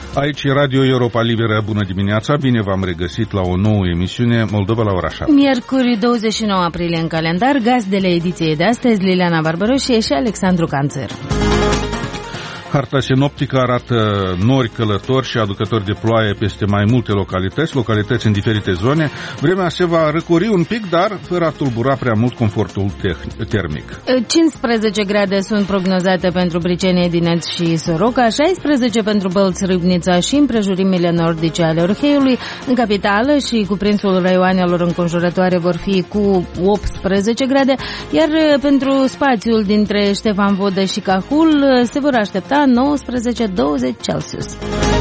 Aici e Radio Europa Liberă, bună dimineața, bine v-am regăsit la o nouă emisiune Moldova la ora 7. Miercuri 29 aprilie în calendar, gazdele ediției de astăzi, Liliana Barbaroșie și Alexandru Canțăr. Harta sinoptică arată nori călători și aducători de ploaie peste mai multe localități în diferite zone. Vremea se va răcori un pic, dar fără a tulbura prea mult confortul termic. 15 grade sunt prognozate pentru Briceni, Edineț și Soroca, 16 pentru Bălți, Râbnița și împrejurimile nordice ale Orheiului. În capitală și cuprinsul raioanelor înconjurătoare vor fi cu 18 grade, iar pentru spațiul dintre Ștefan Vodă și Cahul se vor aștepta 19-20 Celsius.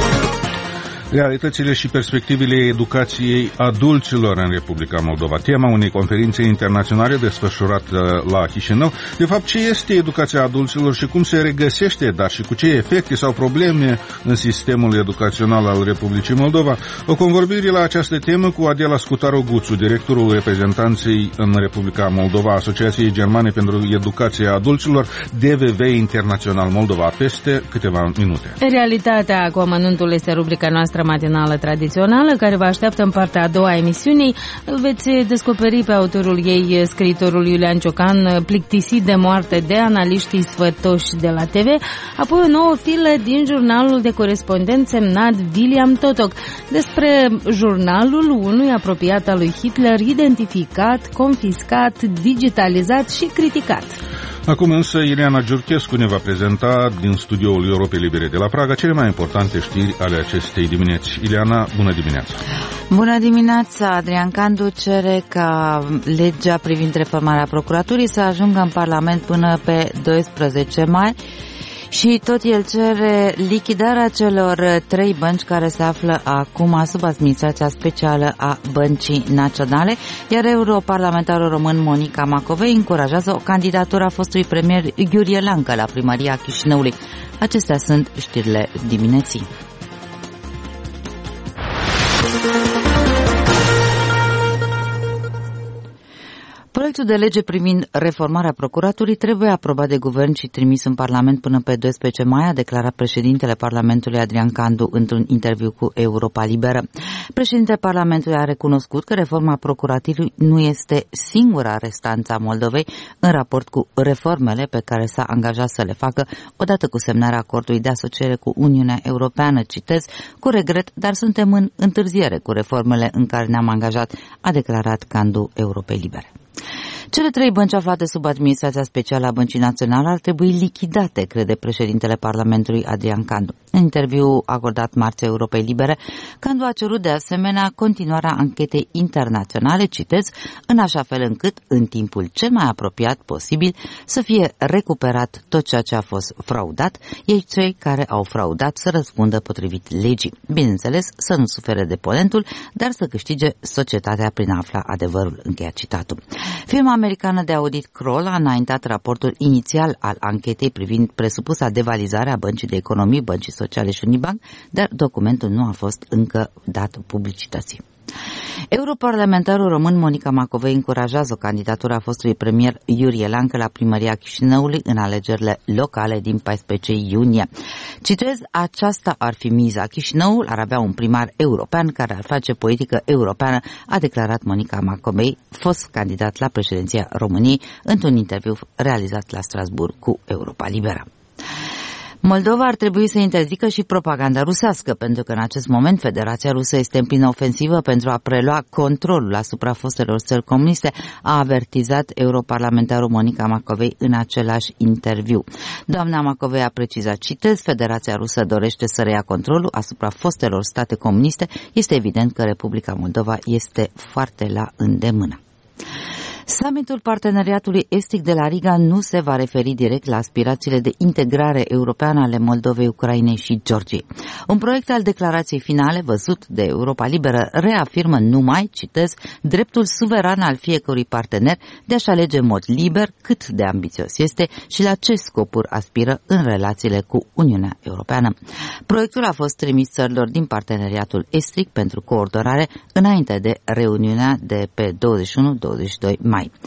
Realitățile și perspectivele educației adulților în Republica Moldova. Tema unei conferințe internaționale desfășurată la Chișinău. De fapt, ce este educația adulților și cum se regăsește, dar și cu ce efecte sau probleme în sistemul educațional al Republicii Moldova. O convorbire la această temă cu Adela Scutaru Guțu, directorul reprezentanței în Republica Moldova Asociației Germane pentru Educația Adulților, DVV Internațional Moldova, peste câteva minute. Realitatea cu amănuntul este rubrica noastră matinală tradițională, care vă așteaptă în partea a doua a emisiunii. Îl veți descoperi pe autorul ei, scriitorul Iulian Ciocan, plictisit de moarte de analiștii sfătoși de la TV, apoi o nouă filă din jurnalul de corespondent semnat William Totok, despre jurnalul unui apropiat al lui Hitler, identificat, confiscat, digitalizat și criticat. Acum însă Ileana Giurchescu ne va prezenta din studioul Europei Libere de la Praga cele mai importante știri ale acestei dimineți. Ileana, bună dimineața! Bună dimineața! Adrian Candu cere ca legea privind reformarea procuraturii să ajungă în Parlament până pe 12 mai. Și tot el cere lichidarea celor 3 bănci care se află acum sub administrația specială a Băncii Naționale, iar europarlamentarul român Monica Macovei încurajează o candidatură a fostului premier Iurie Lancă la primăria Chișinăului. Acestea sunt știrile dimineții. Proiectul de lege privind reformarea procuraturii trebuie aprobat de guvern și trimis în Parlament până pe 12 mai, a declarat președintele Parlamentului Adrian Candu într-un interviu cu Europa Liberă. Președintele Parlamentului a recunoscut că reforma procuraturii nu este singura restanță a Moldovei în raport cu reformele pe care s-a angajat să le facă odată cu semnarea acordului de asociere cu Uniunea Europeană. Citez, cu regret, dar suntem în întârziere cu reformele în care ne-am angajat, a declarat Candu Europei Libere. Cele 3 bănci aflate sub administrația specială a Băncii Naționale ar trebui lichidate, crede președintele Parlamentului Adrian Candu. În interviu acordat marți Europei Libere, Candu a cerut de asemenea continuarea anchetei internaționale, citez, în așa fel încât, în timpul cel mai apropiat posibil, să fie recuperat tot ceea ce a fost fraudat, ei cei care au fraudat să răspundă potrivit legii. Bineînțeles, să nu sufere deponentul, dar să câștige societatea prin a afla adevărul, încheia citatul. Firma americană de audit Kroll a înaintat raportul inițial al anchetei privind presupusa devalizare a Băncii de Economie, Băncii Sociale și Unibank, dar documentul nu a fost încă dat publicității. Europarlamentarul român Monica Macovei încurajează candidatura fostului premier Iurie Lancă la primăria Chișinăului în alegerile locale din 14 iunie. Citez, aceasta ar fi miza. Chișinăul ar avea un primar european care ar face politică europeană, a declarat Monica Macovei, fost candidat la președinția României, într-un interviu realizat la Strasbourg cu Europa Liberă. Moldova ar trebui să interzică și propaganda rusească, pentru că în acest moment Federația Rusă este în plină ofensivă pentru a prelua controlul asupra fostelor țări comuniste, a avertizat europarlamentarul Monica Macovei în același interviu. Doamna Macovei a precizat, citez, Federația Rusă dorește să reia controlul asupra fostelor state comuniste, este evident că Republica Moldova este foarte la îndemână. Summitul Parteneriatului Estic de la Riga nu se va referi direct la aspirațiile de integrare europeană ale Moldovei, Ucrainei și Georgiei. Un proiect al declarației finale văzut de Europa Liberă reafirmă numai, citez, dreptul suveran al fiecărui partener de a-și alege în mod liber cât de ambițios este și la ce scopuri aspiră în relațiile cu Uniunea Europeană. Proiectul a fost trimis țărilor din Parteneriatul Estic pentru coordonare înainte de reuniunea de pe 21-22 mai.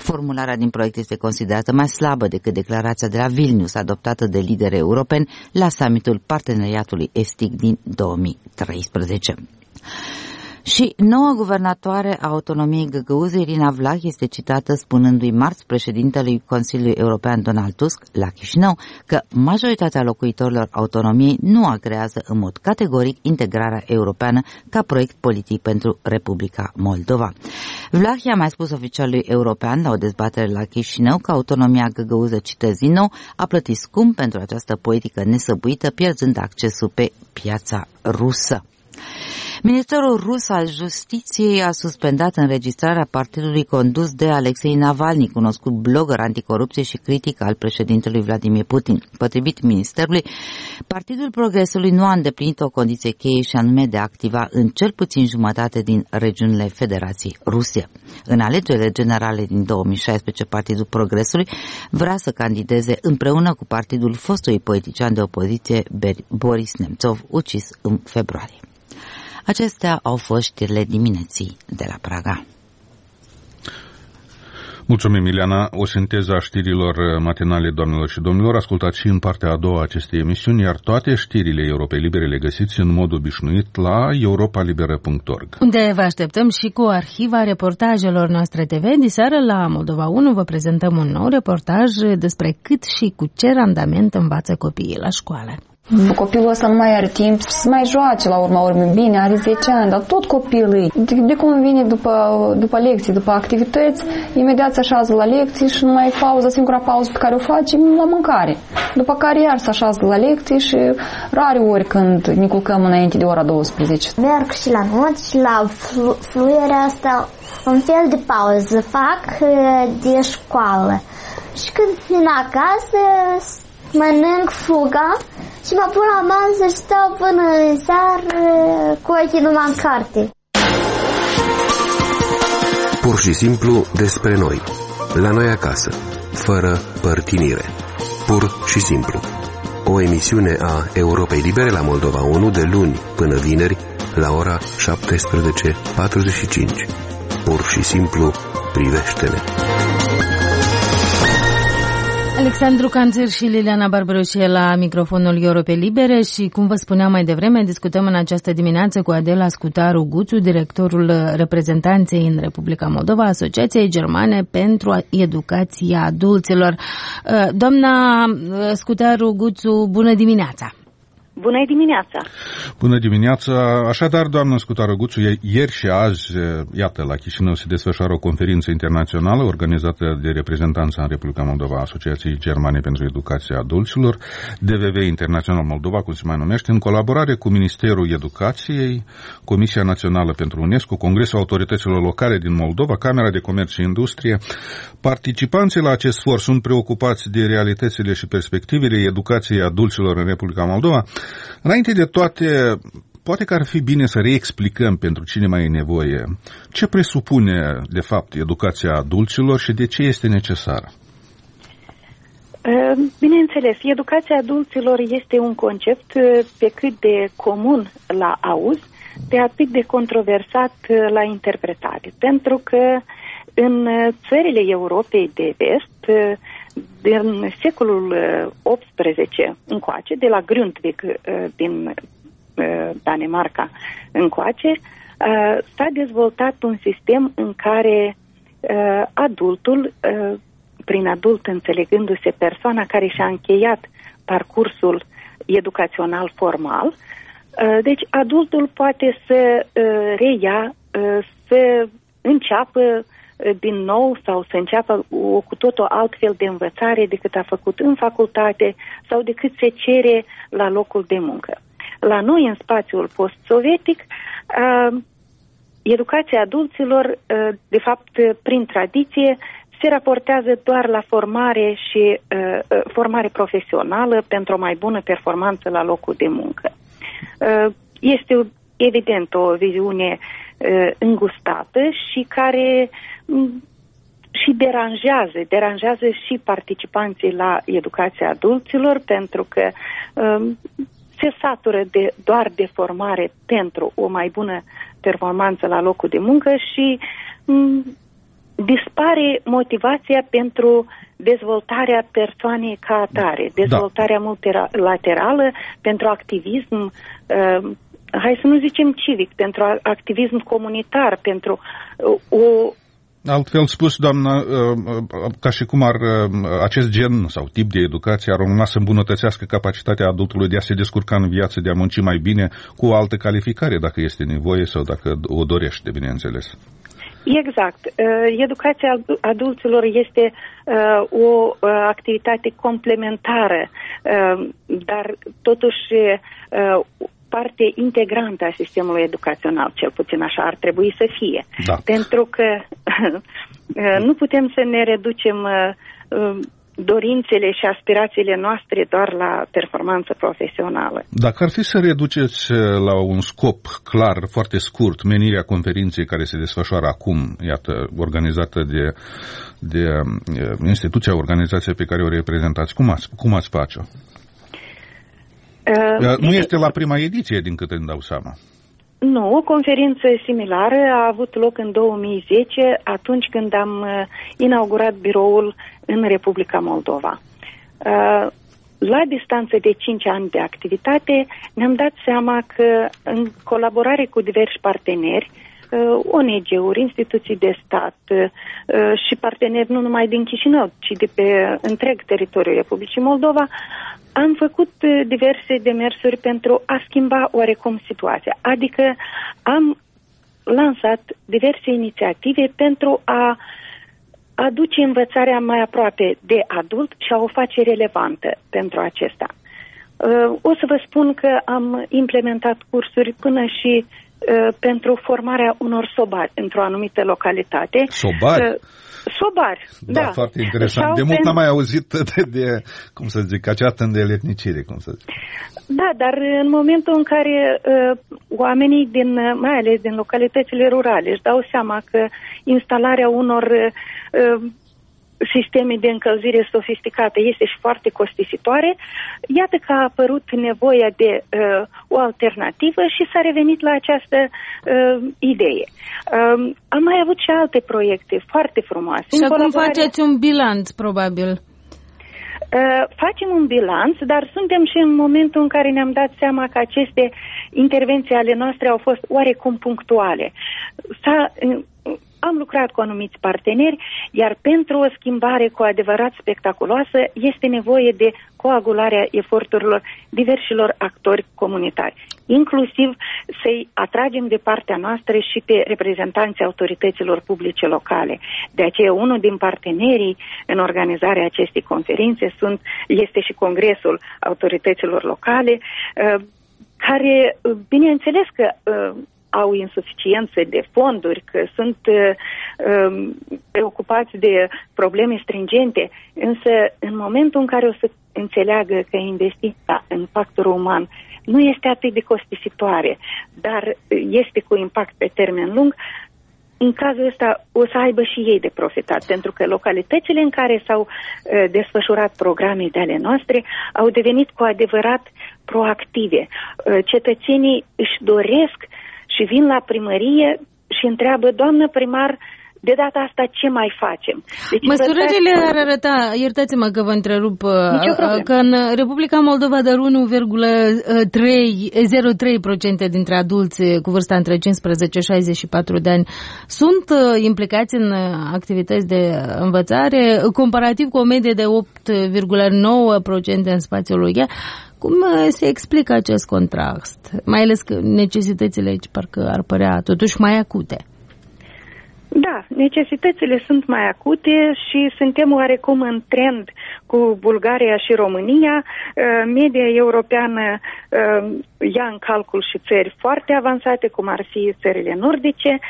Formularea din proiect este considerată mai slabă decât declarația de la Vilnius, adoptată de lideri europeni la summitul Parteneriatului Estic din 2013. Și noua guvernatoare a autonomiei găgăuze, Irina Vlah, este citată spunându-i marți președintelui Consiliului European Donald Tusk la Chișinău că majoritatea locuitorilor autonomiei nu agrează în mod categoric integrarea europeană ca proiect politic pentru Republica Moldova. Vlah i-a mai spus oficialului european la o dezbatere la Chișinău că autonomia găgăuză, citez din nou, a plătit scump pentru această politică nesăbuită, pierzând accesul pe piața rusă. Ministerul rus al Justiției a suspendat înregistrarea partidului condus de Alexei Navalny, cunoscut blogger anticorupție și critic al președintelui Vladimir Putin. Potrivit ministerului, Partidul Progresului nu a îndeplinit o condiție cheie și anume de a activa în cel puțin jumătate din regiunile Federației Ruse. În alegerile generale din 2016, Partidul Progresului vrea să candideze împreună cu partidul fostului politician de opoziție Boris Nemtsov, ucis în februarie. Acestea au fost știrile dimineții de la Praga. Mulțumim, Ileana. O sinteză a știrilor matinale, doamnelor și domnilor, ascultați și în partea a doua a acestei emisiuni, iar toate știrile Europei Libere le găsiți în mod obișnuit la europalibera.org. Unde vă așteptăm și cu arhiva reportajelor noastre TV. Diseară la Moldova 1 vă prezentăm un nou reportaj despre cât și cu ce randament învață copiii la școală. Copilul ăsta nu mai are timp să mai joace la urma urmei. Bine, are 10 ani, dar tot copilul de cum vine după lecții, după activități, imediat se așează la lecții și nu mai pauză, singura pauză pe care o face la mâncare. După care iar se așează la lecții și rare ori când ne culcăm înainte de ora 12. Merg și la not și la fluierea asta un fel de pauză fac de școală. Și când vin acasă mănânc fuga și mă pun la masă și stau până în seară cu ochii numai în carte. Pur și simplu despre noi, la noi acasă, fără părtinire. Pur și simplu. O emisiune a Europei Libere la Moldova 1 de luni până vineri la ora 17:45. Pur și simplu privește-ne. Alexandru Canțir și Liliana Barbaroșie la microfonul Europei Libere și, cum vă spuneam mai devreme, discutăm în această dimineață cu Adela Scutaru Guțu, directorul reprezentanței în Republica Moldova, Asociației Germane pentru Educația Adulților. Doamna Scutaru Guțu, bună dimineața! Bună dimineața! Bună dimineața! Așadar, doamnă Scutaru Guțu, ieri și azi, iată, la Chișinău se desfășoară o conferință internațională organizată de reprezentanța în Republica Moldova Asociației Germane pentru Educația Adulților, DVV Internațional Moldova, cum se mai numește, în colaborare cu Ministerul Educației, Comisia Națională pentru UNESCO, Congresul Autorităților Locale din Moldova, Camera de Comerț și Industrie. Participanții la acest for sunt preocupați de realitățile și perspectivele educației adulților în Republica Moldova. Înainte de toate, poate că ar fi bine să reexplicăm pentru cine mai e nevoie ce presupune, de fapt, educația adulților și de ce este necesară. Bineînțeles, educația adulților este un concept pe cât de comun la auz, pe atât de controversat la interpretare. Pentru că în țările Europei de vest, din secolul XVIII încoace, de la Grundtvig din Danemarca încoace, s-a dezvoltat un sistem în care adultul, prin adult înțelegându-se persoana care și-a încheiat parcursul educațional formal, deci adultul poate să reia, să înceapă din nou sau să înceapă cu totul altfel de învățare decât a făcut în facultate sau decât se cere la locul de muncă. La noi, în spațiul post-sovietic, educația adulților, de fapt, prin tradiție, se raportează doar la formare și formare profesională pentru o mai bună performanță la locul de muncă. Este evident o viziune îngustată și care și deranjează și participanții la educația adulților, pentru că se satură doar de formare pentru o mai bună performanță la locul de muncă și dispare motivația pentru dezvoltarea persoanei ca atare, dezvoltarea multilaterală, pentru activism, hai să nu zicem civic, pentru activism comunitar, pentru o... Altfel spus, doamnă, ca și cum acest gen sau tip de educație ar urma să îmbunătățească capacitatea adultului de a se descurca în viață, de a munci mai bine cu o altă calificare, dacă este nevoie sau dacă o dorește, bineînțeles. Exact. Educația adulților este o activitate complementară, dar totuși parte integrantă a sistemului educațional, cel puțin așa ar trebui să fie. Da. Pentru că nu putem să ne reducem dorințele și aspirațiile noastre doar la performanță profesională. Dacă ar fi să reduceți la un scop clar, foarte scurt, menirea conferinței care se desfășoară acum, iată, organizată de instituția, organizația pe care o reprezentați, cum ați face-o? Nu este la prima ediție, din câte îmi dau seama. Nu, o conferință similară a avut loc în 2010, atunci când am inaugurat biroul în Republica Moldova. La distanță de 5 ani de activitate, ne-am dat seama că, în colaborare cu diversi parteneri, ONG-uri, instituții de stat și parteneri nu numai din Chișinău, ci de pe întreg teritoriul Republicii Moldova, am făcut diverse demersuri pentru a schimba oarecum situația. Adică am lansat diverse inițiative pentru a aduce învățarea mai aproape de adult și a o face relevantă pentru acesta. O să vă spun că am implementat cursuri până și pentru formarea unor sobari într-o anumită localitate. Sobari? Sobari, da. Foarte interesant. De mult n-am mai auzit de, cum să zic, această îndeletnicire, cum să zic. Da, dar în momentul în care oamenii, mai ales din localitățile rurale, își dau seama că instalarea unor sisteme de încălzire sofisticate este și foarte costisitoare, iată că a apărut nevoia de o alternativă și s-a revenit la această idee. Am mai avut și alte proiecte foarte frumoase. Și acum faceți un bilanț, probabil. Facem un bilanț, dar suntem și în momentul în care ne-am dat seama că aceste intervenții ale noastre au fost oarecum punctuale. Am lucrat cu anumiți parteneri, iar pentru o schimbare cu adevărat spectaculoasă este nevoie de coagularea eforturilor diversilor actori comunitari, inclusiv să-i atragem de partea noastră și pe reprezentanții autorităților publice locale. De aceea, unul din partenerii în organizarea acestei conferințe este și Congresul Autorităților Locale, care, bineînțeles că au insuficiență de fonduri, că sunt preocupați de probleme stringente, însă în momentul în care o să înțeleagă că investiția în factorul uman nu este atât de costisitoare, dar este cu impact pe termen lung, în cazul ăsta o să aibă și ei de profitat, pentru că localitățile în care s-au desfășurat programe de ale noastre au devenit cu adevărat proactive. Cetățenii își doresc și vin la primărie și întreabă: doamnă primar, de data asta ce mai facem? Deci măsurările ar arăta, iertați-mă că vă întrerup, că în Republica Moldova doar 1,03% dintre adulți cu vârsta între 15 și 64 de ani sunt implicați în activități de învățare, comparativ cu o medie de 8,9% în spațiul lui. Cum se explică acest contrast? Mai ales că necesitățile aici parcă ar părea totuși mai acute. Da, necesitățile sunt mai acute și suntem oarecum în trend cu Bulgaria și România. Media europeană ia în calcul și țări foarte avansate, cum ar fi țările nordice.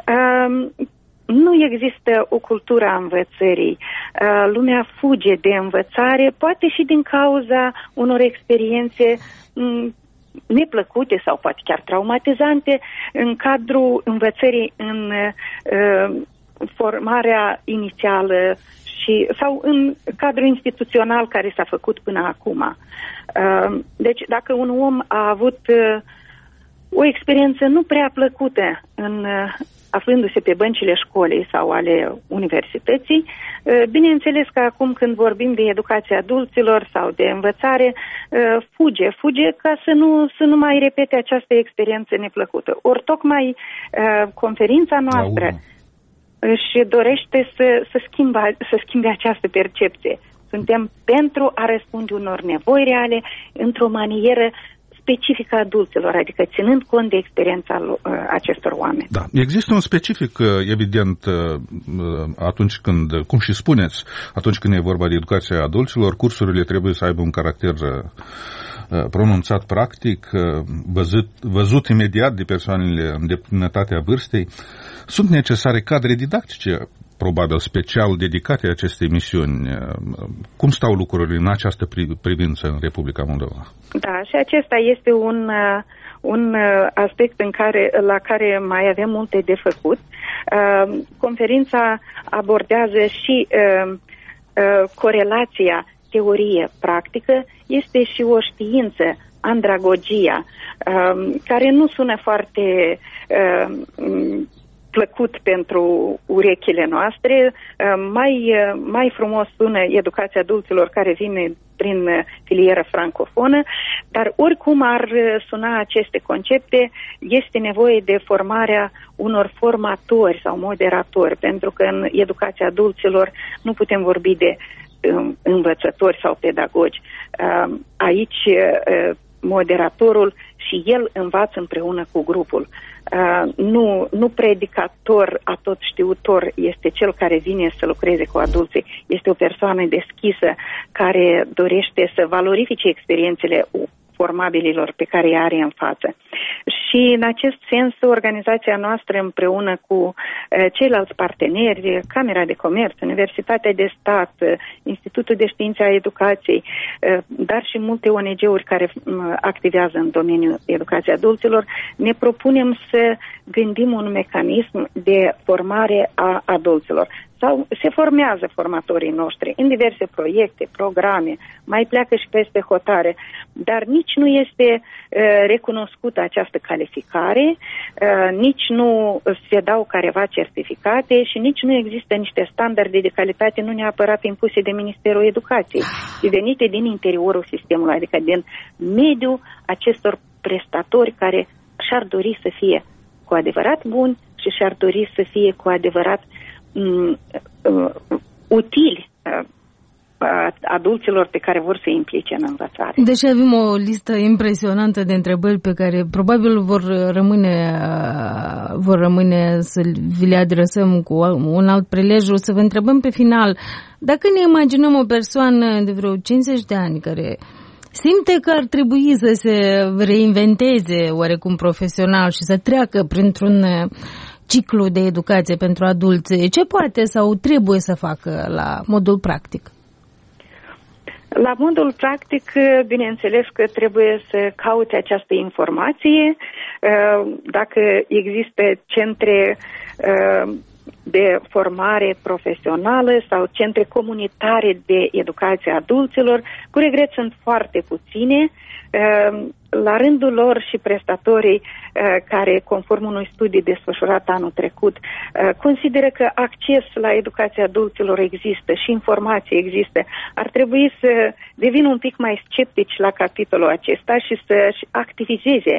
Nu există o cultură a învățării. Lumea fuge de învățare, poate și din cauza unor experiențe neplăcute sau poate chiar traumatizante în cadrul învățării în formarea inițială sau în cadrul instituțional care s-a făcut până acum. Deci dacă un om a avut o experiență nu prea plăcută aflându-se pe băncile școlii sau ale universității. Bineînțeles că acum când vorbim de educația adulților sau de învățare, fuge ca să nu mai repete această experiență neplăcută. Ori tocmai conferința noastră își dorește să schimbe această percepție. Suntem pentru a răspunde unor nevoi reale într-o manieră specifică adulților, adică ținând cont de experiența acestor oameni. Da. Există un specific, evident, atunci când, cum și spuneți, atunci când e vorba de educația adulților, cursurile trebuie să aibă un caracter pronunțat practic, văzut imediat de persoanele în deplinătatea vârstei. Sunt necesare cadre didactice, probabil special dedicate acestei misiuni. Cum stau lucrurile în această privință în Republica Moldova? Da, și acesta este un aspect la care mai avem multe de făcut. Conferința abordează și corelația teorie-practică, este și o știință, andragogia, care nu sună foarte plăcut pentru urechile noastre. Mai frumos sună educația adulților, care vine prin filieră francofonă, dar oricum ar suna aceste concepte, este nevoie de formarea unor formatori sau moderatori, pentru că în educația adulților nu putem vorbi de învățători sau pedagogi. Aici moderatorul și el învață împreună cu grupul. Nu predicator atotștiutor este cel care vine să lucreze cu adulții. Este o persoană deschisă care dorește să valorifice experiențele formabililor pe care îi are în față. Și în acest sens, organizația noastră împreună cu ceilalți parteneri, Camera de Comerț, Universitatea de Stat, Institutul de Științe a Educației, dar și multe ONG-uri care activează în domeniul educației adulților, ne propunem să gândim un mecanism de formare a adulților. Sau se formează formatorii noștri în diverse proiecte, programe, mai pleacă și peste hotare, dar nici nu este recunoscută această calificare, nici nu se dau careva certificate și nici nu există niște standarde de calitate nu neapărat impuse de Ministerul Educației, ci venite din interiorul sistemului, adică din mediul acestor prestatori care și-ar dori să fie cu adevărat buni și și-ar dori să fie cu adevărat utili adulților pe care vor să implice în învățare. Deși avem o listă impresionantă de întrebări pe care probabil vor rămâne să vi le adresăm cu un alt prilej, o să vă întrebăm pe final, dacă ne imaginăm o persoană de vreo 50 de ani care simte că ar trebui să se reinventeze oarecum profesional și să treacă printr-un ciclu de educație pentru adulți, ce poate sau trebuie să facă la modul practic? La modul practic, bineînțeles că trebuie să caute această informație. Dacă există centre de formare profesională sau centre comunitare de educație a adulților, cu regret sunt foarte puține. La rândul lor și prestatorii care, conform unui studiu desfășurat anul trecut, consideră că acces la educația adulților există și informație există, ar trebui să devină un pic mai sceptici la capitolul acesta și să-și activizeze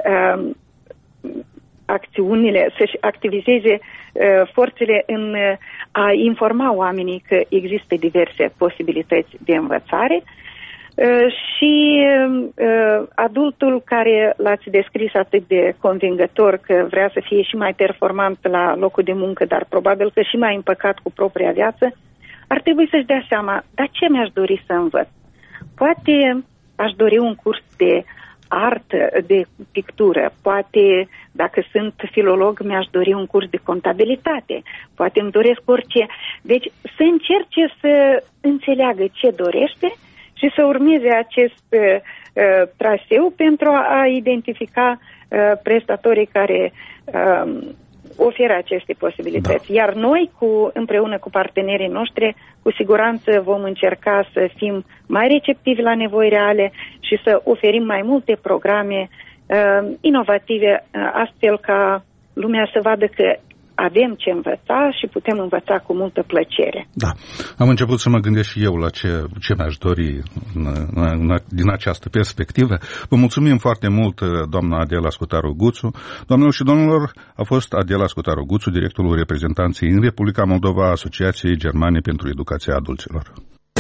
acțiunile, să-și activizeze forțele în a informa oamenii că există diverse posibilități de învățare. Și adultul care l-ați descris atât de convingător că vrea să fie și mai performant la locul de muncă, dar probabil că și mai împăcat cu propria viață, ar trebui să-și dea seama, dar ce mi-aș dori să învăț? Poate aș dori un curs de artă, de pictură, poate, dacă sunt filolog, mi-aș dori un curs de contabilitate, poate îmi doresc orice. Deci să încerce să înțeleagă ce dorește și să urmeze acest traseu pentru a identifica prestatorii care oferă aceste posibilități. Da. Iar noi, împreună cu partenerii noștri, cu siguranță vom încerca să fim mai receptivi la nevoi reale și să oferim mai multe programe inovative, astfel ca lumea să vadă că avem ce învăța și putem învăța cu multă plăcere. Da. Am început să mă gândesc și eu la ce mi-aș dori din această perspectivă. Vă mulțumim foarte mult, doamna Adela Scutaru Guțu. Doamnelor și domnilor, a fost Adela Scutaru Guțu, directorul reprezentanței în Republica Moldova a Asociației Germane pentru Educația Adulților.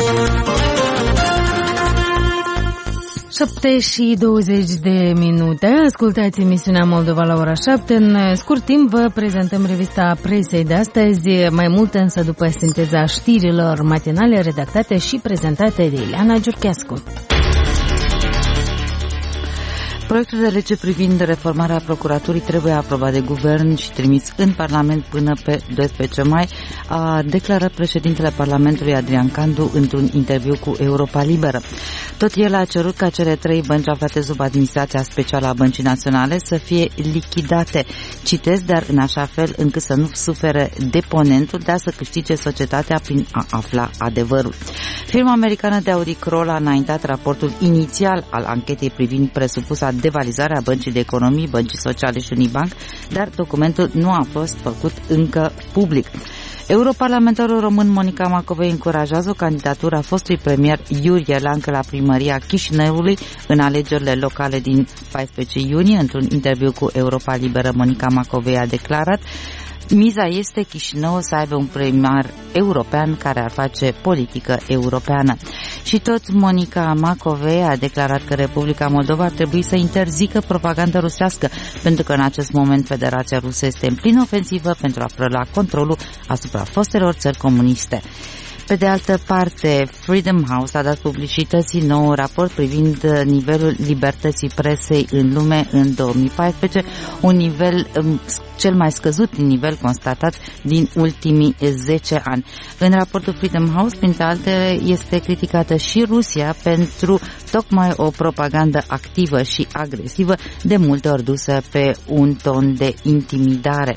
7:20. Ascultați emisiunea Moldova la ora 7. În scurt timp vă prezentăm revista presei de astăzi, mai mult însă după sinteza știrilor matinale redactate și prezentate de Ileana Giurcheascu. Proiectul de lege privind reformarea procuraturii trebuie aprobat de guvern și trimis în Parlament până pe 12 mai, a declarat președintele Parlamentului Adrian Candu într-un interviu cu Europa Liberă. Tot el a cerut ca cele 3 bănci aflate sub administrația specială a Băncii Naționale să fie lichidate. Citez, dar în așa fel încât să nu sufere deponentul, dar să câștige societatea prin a afla adevărul. Firma americană de audit Kroll a înaintat raportul inițial al anchetei privind presupusa devalizarea Băncii de Economii, Băncii Sociale și Unibank, dar documentul nu a fost făcut încă public. Europarlamentarul român Monica Macovei încurajează candidatura fostului premier Iurie Ielancă la primăria Chișinăului în alegerile locale din 14 iunie. Într-un interviu cu Europa Liberă, Monica Macovei a declarat: miza este Chișinău să aibă un primar european care ar face politică europeană. Și tot Monica Macovei a declarat că Republica Moldova ar trebui să interzică propaganda rusească, pentru că în acest moment Federația Rusă este în plină ofensivă pentru a prelua controlul asupra fostelor țări comuniste. Pe de altă parte, Freedom House a dat publicității nou raport privind nivelul libertății presei în lume în 2014, un nivel cel mai scăzut nivel constatat din ultimii 10 ani. În raportul Freedom House, printre altele, este criticată și Rusia pentru tocmai o propagandă activă și agresivă, de multe ori dusă pe un ton de intimidare.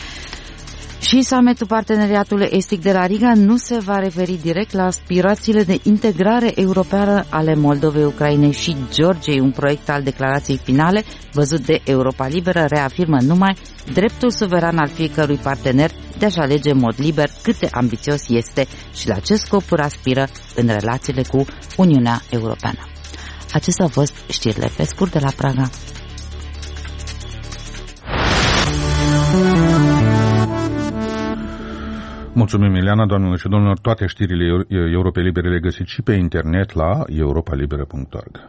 Și summitul Parteneriatului Estic de la Riga nu se va referi direct la aspirațiile de integrare europeană ale Moldovei, Ucrainei și Georgiei. Un proiect al declarației finale, văzut de Europa Liberă, reafirmă numai dreptul suveran al fiecărui partener de a-și alege în mod liber cât de ambițios este și la ce scopuri aspiră în relațiile cu Uniunea Europeană. Acestea au fost știrile pe scurt de la Praga. Mulțumim, Ileana, doamnelor și domnilor. Toate știrile Europei Libere le găsiți și pe internet la europalibere.org.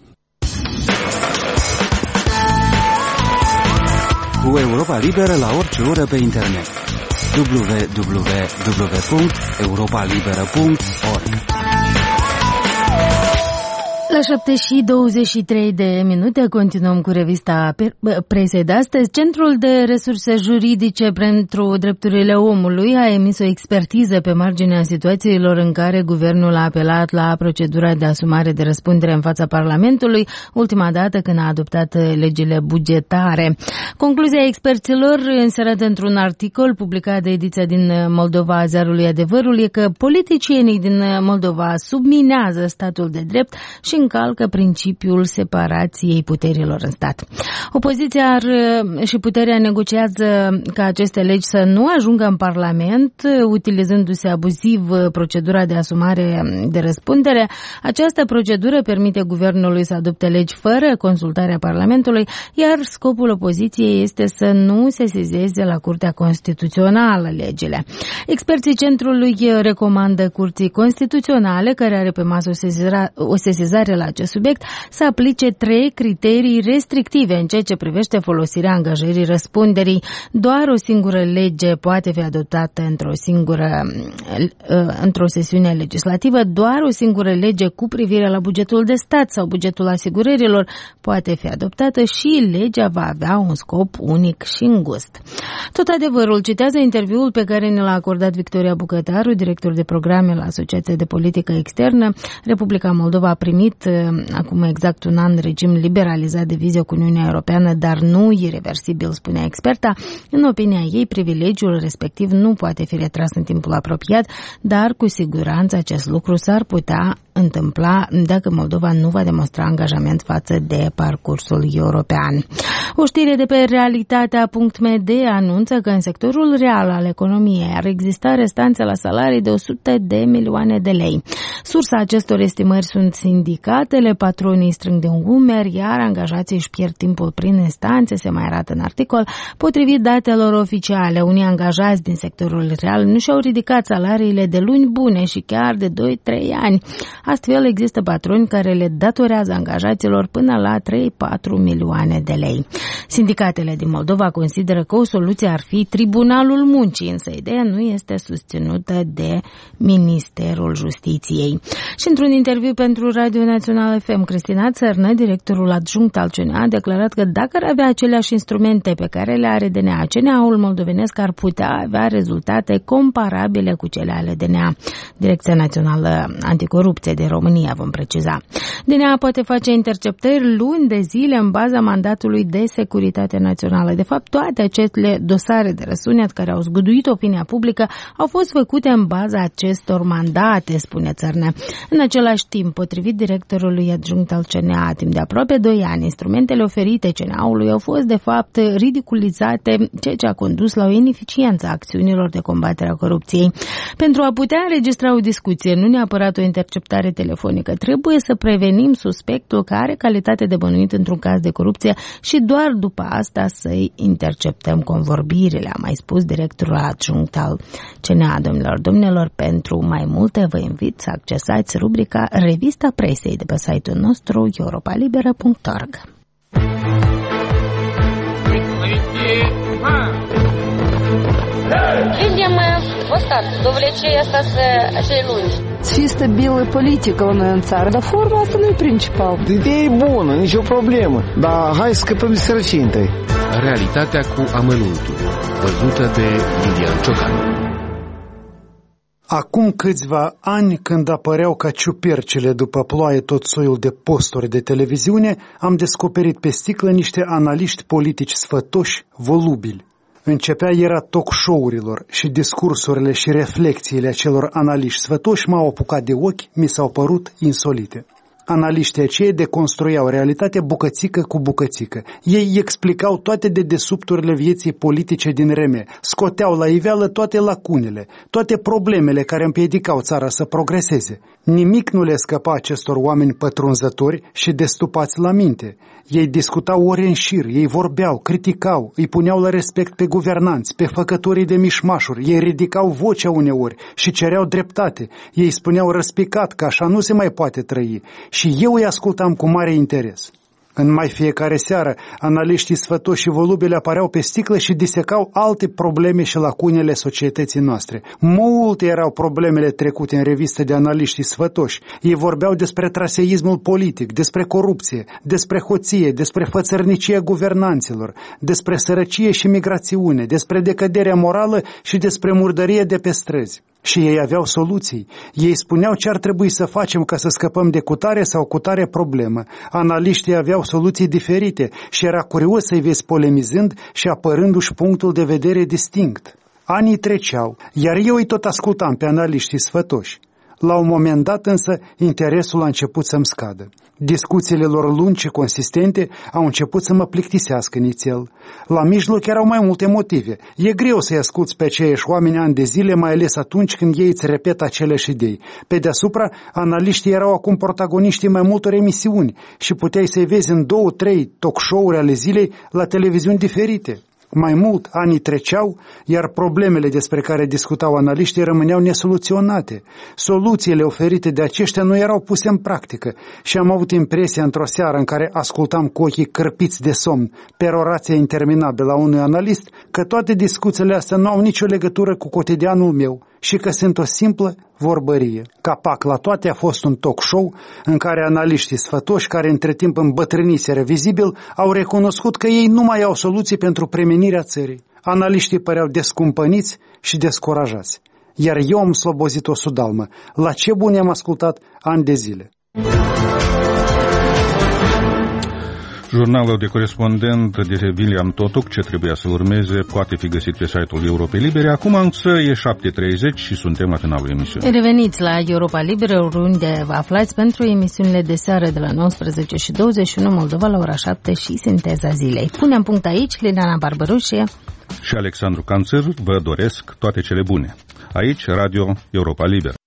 Cu Europa Liberă la orice oră pe internet. www.europalibera.org. La 7:23 continuăm cu revista presei de astăzi. Centrul de Resurse Juridice pentru Drepturile Omului a emis o expertiză pe marginea situațiilor în care guvernul a apelat la procedura de asumare de răspundere în fața Parlamentului, ultima dată când a adoptat legile bugetare. Concluzia experților, înserată într-un articol publicat de ediția din Moldova a ziarului Adevărul, e că politicienii din Moldova subminează statul de drept și încalcă principiul separației puterilor în stat. Opoziția și puterea negociază ca aceste legi să nu ajungă în Parlament, utilizându-se abuziv procedura de asumare de răspundere. Această procedură permite guvernului să adopte legi fără consultarea Parlamentului, iar scopul opoziției este să nu se sesizeze la Curtea Constituțională legile. Experții centrului recomandă Curții Constituționale, care are pe masă o sesizare la acest subiect, să aplice 3 criterii restrictive în ceea ce privește folosirea angajării răspunderii. Doar o singură lege poate fi adoptată într-o sesiune legislativă, doar o singură lege cu privire la bugetul de stat sau bugetul asigurărilor poate fi adoptată și legea va avea un scop unic și îngust. Tot Adevărul citează interviul pe care ne l-a acordat Victoria Bucătaru, director de programe la Asociația de Politică Externă. Republica Moldova a primit acum exact un an regim liberalizat de vize cu Uniunea Europeană, dar nu ireversibil, spunea experta. În opinia ei, privilegiul respectiv nu poate fi retras în timpul apropiat, dar cu siguranță acest lucru s-ar putea întâmpla dacă Moldova nu va demonstra angajament față de parcursul european. O știre de pe Realitatea.md anunță că în sectorul real al economiei ar exista restanțe la salarii de 100 de milioane de lei. Sursa acestor estimări sunt sindicatele, patronii strâng de un umeri, iar angajații își pierd timpul prin instanțe, se mai arată în articol. Potrivit datelor oficiale, unii angajați din sectorul real nu și-au ridicat salariile de luni bune și chiar de 2-3 ani. Astfel, există patroni care le datorează angajaților până la 3-4 milioane de lei. Sindicatele din Moldova consideră că o soluție ar fi Tribunalul Muncii, însă ideea nu este susținută de Ministerul Justiției. Și într-un interviu pentru Radio Național FM, Cristina Țărnă, directorul adjunct al CNA, a declarat că dacă ar avea aceleași instrumente pe care le are DNA, CNA-ul moldovenesc ar putea avea rezultate comparabile cu cele ale DNA. Direcția Națională Anticorupție de România, vom preciza. DNA poate face interceptări luni de zile în baza mandatului de securitate națională. De fapt, toate aceste dosare de răsunet care au zguduit opinia publică au fost făcute în baza acestor mandate, spune Țărnă. În același timp, potrivit directorului adjunct al CNA, timp de aproape 2 ani, instrumentele oferite CNA-ului au fost, de fapt, ridiculizate, ceea ce a condus la o ineficiență a acțiunilor de combatere a corupției. Pentru a putea înregistra o discuție, nu neapărat o interceptare telefonică, trebuie să prevenim suspectul care are calitate de bănuit într-un caz de corupție și doar după asta să-i interceptăm convorbirile, a mai spus directorul adjunct al CNA. Domnilor, pentru mai multe vă invit să accesați rubrica Revista Presei de pe site-ul nostru europalibera.org. Видим вот так, довлечение остаться acei lungi. Să fie stabilă politică la noi în țară, dar forma asta nu e principal. Ideea e bună, nicio problemă, dar hai să scăpăm de sărăcie întâi. Realitatea cu amănuntul, văzută de Lilian Ciocan. Acum câțiva ani, când apăreau ca ciupercile după ploaie tot soiul de posturi de televiziune, am descoperit pe sticlă niște analiști politici sfătoși, volubili. Începea era talk show-urilor și discursurile și reflexiile acelor analiști sfătoși m-au apucat de ochi, mi s-au părut insolite. Analiștii aceia deconstruiau realitatea bucățică cu bucățică. Ei explicau toate dedesubturile vieții politice din reme, scoteau la iveală toate lacunele, toate problemele care împiedicau țara să progreseze. Nimic nu le scăpa acestor oameni pătrunzători și destupați la minte. Ei discutau ore în șir, ei vorbeau, criticau, îi puneau la respect pe guvernanți, pe făcătorii de mișmașuri, ei ridicau vocea uneori și cereau dreptate. Ei spuneau răspicat că așa nu se mai poate trăi. Și eu îi ascultam cu mare interes. În mai fiecare seară, analiștii sfătoși și volubile apăreau pe sticlă și disecau alte probleme și lacunele societății noastre. Multe erau problemele trecute în revistă de analiștii sfătoși. Ei vorbeau despre traseismul politic, despre corupție, despre hoție, despre fățărnicia guvernanților, despre sărăcie și migrațiune, despre decăderea morală și despre murdărie de pe străzi. Și ei aveau soluții. Ei spuneau ce ar trebui să facem ca să scăpăm de cutare sau cutare problemă. Analiștii aveau soluții diferite și era curios să-i vezi polemizând și apărându-și punctul de vedere distinct. Anii treceau, iar eu îi tot ascultam pe analiștii sfătoși. La un moment dat însă, interesul a început să-mi scadă. Discuțiile lor lungi și consistente au început să mă plictisească nițel. La mijloc erau mai multe motive. E greu să-i asculți pe aceiași oameni ani de zile, mai ales atunci când ei îți repetă aceleași idei. Pe deasupra, analiștii erau acum protagoniștii mai multor emisiuni și puteai să-i vezi în 2-3 talk show-uri ale zilei la televiziuni diferite. Mai mult, anii treceau, iar problemele despre care discutau analiștii rămâneau nesoluționate. Soluțiile oferite de aceștia nu erau puse în practică și am avut impresia într-o seară în care ascultam cu ochii cârpiți de somn perorația interminabilă a unui analist că toate discuțiile astea nu au nicio legătură cu cotidianul meu și că sunt o simplă vorbărie. Capac la toate a fost un talk show în care analiștii sfătoși, care între timp îmbătrâniseră vizibil, au recunoscut că ei nu mai au soluții pentru premenirea țării. Analiștii păreau descumpăniți și descurajați. Iar eu am slobozit o sudalmă. La ce bun am ascultat ani de zile. Jurnalul de corespondent de William Totuc, ce trebuia să urmeze, poate fi găsit pe site-ul Europei Libere. Acum însă e 7:30 și suntem la finalul emisiunii. Reveniți la Europa Liberă, oriunde vă aflați pentru emisiunile de seară de la 19:21 Moldova la ora 7 și Sinteza Zilei. Punem punct aici, Liliana Barbărușie și Alexandru Canțăr vă doresc toate cele bune. Aici, Radio Europa Liberă.